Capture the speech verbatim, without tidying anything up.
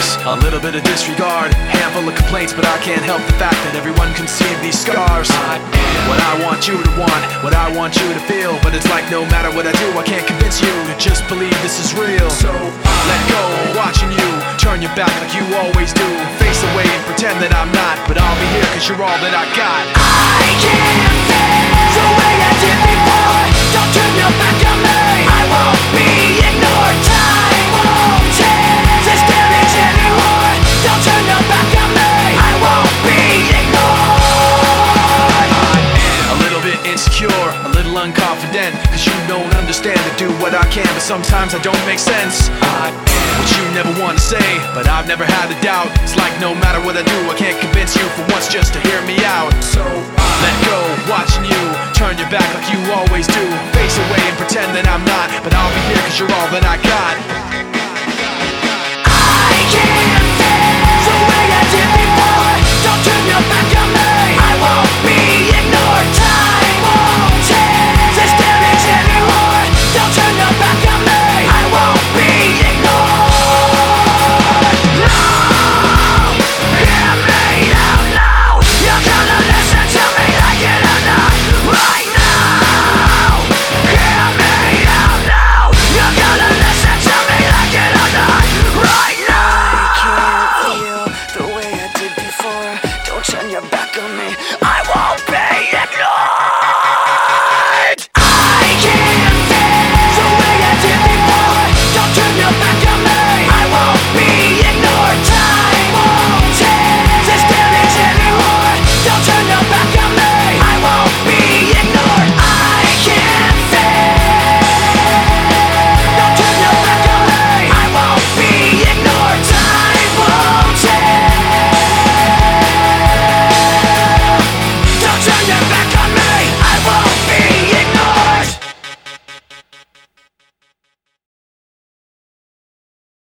scars, a little bit of disregard, handful of complaints, but I can't help the fact that everyone can see these scars. I am what I want you to want, what I want you to feel, but it's like no matter what I do, I can't convince you to just believe this is real. So let go, watching you turn your back like you always do, face away and pretend that I'm not, but I'll be here cause you're all that I got. I can't feel the way I did before. Don't turn your back on me, I won't be ignored. Time won't change this damage anymore. Don't turn your back on me, I won't be ignored. A little bit insecure, a little unconfident, cause you don't understand to do what I can, but sometimes I don't make sense. I am what you never want to say, but I've never had a doubt. It's like no matter what I do, I can't convince you for once just to hear me out. So let go, watching you turn your back like you always do, face away and pretend that I'm not, but I'll be here cause you're all that I got.